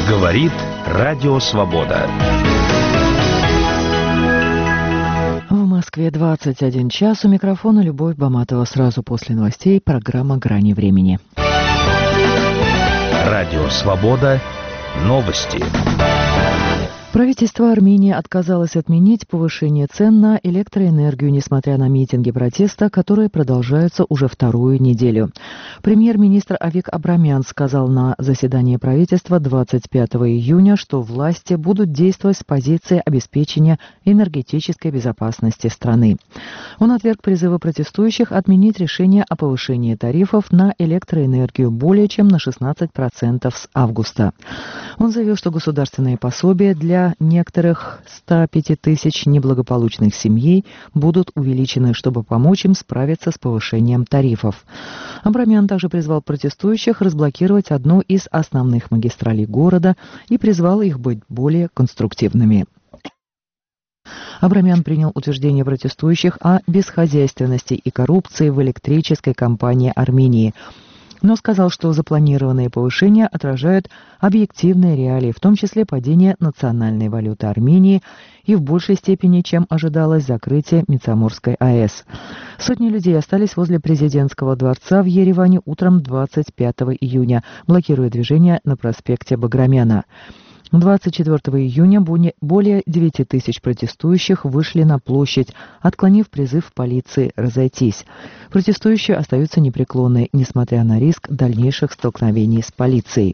Говорит Радио Свобода. В Москве 21 час. У микрофона Любовь Баматова. Сразу после новостей программа «Грани времени». Радио Свобода. Новости. Правительство Армении отказалось отменить повышение цен на электроэнергию, несмотря на митинги протеста, которые продолжаются уже вторую неделю. Премьер-министр Авик Абрамян сказал на заседании правительства 25 июня, что власти будут действовать с позиции обеспечения энергетической безопасности страны. Он отверг призывы протестующих отменить решение о повышении тарифов на электроэнергию более чем на 16% с августа. Он заявил, что государственные пособия для некоторых 105 тысяч неблагополучных семей будут увеличены, чтобы помочь им справиться с повышением тарифов. Абрамян также призвал протестующих разблокировать одну из основных магистралей города и призвал их быть более конструктивными. Абрамян принял утверждение протестующих о бесхозяйственности и коррупции в электрической компании Армении, но сказал, что запланированные повышения отражают объективные реалии, в том числе падение национальной валюты Армении и в большей степени, чем ожидалось, закрытие Мицаморской АЭС. Сотни людей остались возле президентского дворца в Ереване утром 25 июня, блокируя движение на проспекте Баграмяна. 24 июня более 9 тысяч протестующих вышли на площадь, отклонив призыв полиции разойтись. Протестующие остаются непреклонны, несмотря на риск дальнейших столкновений с полицией.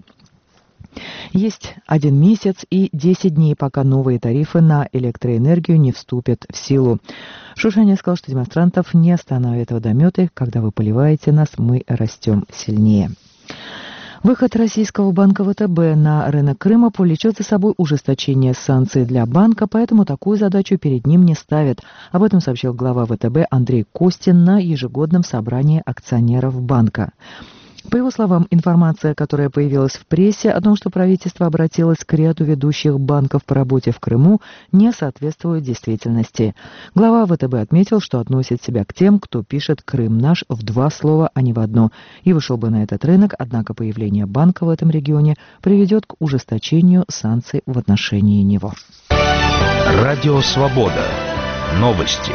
Есть 1 месяц и 10 дней, пока новые тарифы на электроэнергию не вступят в силу. Шушаня сказал, что демонстрантов не остановят водометы. Когда вы поливаете нас, мы растем сильнее. Выход российского банка ВТБ на рынок Крыма повлечет за собой ужесточение санкций для банка, поэтому такую задачу перед ним не ставят. Об этом сообщил глава ВТБ Андрей Костин на ежегодном собрании акционеров банка. По его словам, информация, которая появилась в прессе о том, что правительство обратилось к ряду ведущих банков по работе в Крыму, не соответствует действительности. Глава ВТБ отметил, что относит себя к тем, кто пишет «Крым наш» в 2 слова, а не в одно, и вышел бы на этот рынок, однако появление банка в этом регионе приведет к ужесточению санкций в отношении него. Радио Свобода. Новости.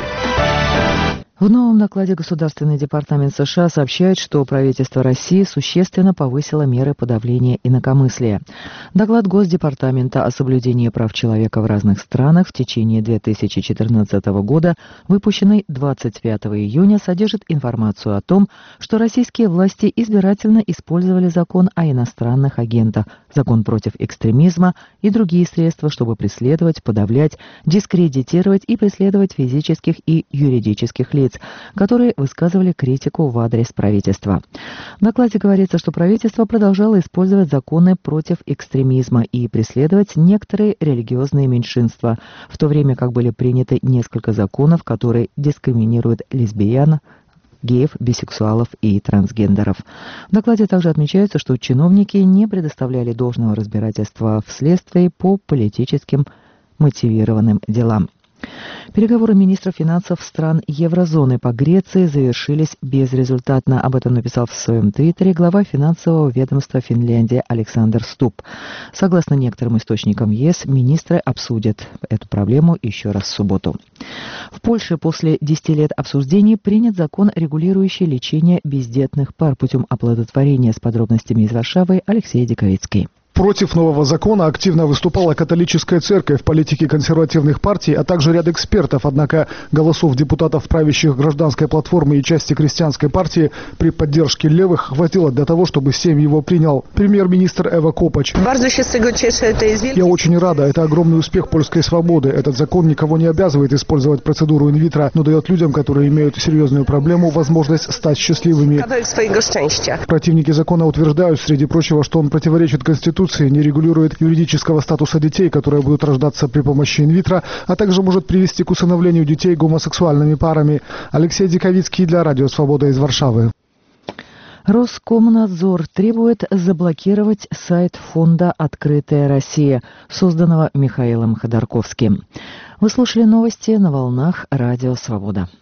В новом докладе Государственный департамент США сообщает, что правительство России существенно повысило меры подавления инакомыслия. Доклад Госдепартамента о соблюдении прав человека в разных странах в течение 2014 года, выпущенный 25 июня, содержит информацию о том, что российские власти избирательно использовали закон о иностранных агентах, закон против экстремизма и другие средства, чтобы преследовать, подавлять, дискредитировать и преследовать физических и юридических лиц, которые высказывали критику в адрес правительства. В докладе говорится, что правительство продолжало использовать законы против экстремизма и преследовать некоторые религиозные меньшинства, в то время как были приняты несколько законов, которые дискриминируют лесбиян, геев, бисексуалов и трансгендеров. В докладе также отмечается, что чиновники не предоставляли должного разбирательства в следствии по политическим мотивированным делам. Переговоры министров финансов стран еврозоны по Греции завершились безрезультатно. Об этом написал в своем твиттере глава финансового ведомства Финляндии Александр Стуб. Согласно некоторым источникам ЕС, министры обсудят эту проблему еще раз в субботу. В Польше после 10 лет обсуждений принят закон, регулирующий лечение бездетных пар путем оплодотворения. С подробностями из Варшавы Алексей Диковицкий. Против нового закона активно выступала католическая церковь, политики консервативных партий, а также ряд экспертов. Однако голосов депутатов правящих гражданской платформы и части крестьянской партии при поддержке левых хватило для того, чтобы Сейм его принял. Премьер-министр Эва Копач. Я очень рада. Это огромный успех польской свободы. Этот закон никого не обязывает использовать процедуру инвитро, но дает людям, которые имеют серьезную проблему, возможность стать счастливыми. Противники закона утверждают, среди прочего, что он противоречит Конституции, не регулирует юридического статуса детей, которые будут рождаться при помощи инвитро, а также может привести к усыновлению детей гомосексуальными парами. Алексей Диковицкий для Радио Свобода из Варшавы. Роскомнадзор требует заблокировать сайт фонда «Открытая Россия», созданного Михаилом Ходорковским. Вы слушали новости на волнах Радио Свобода.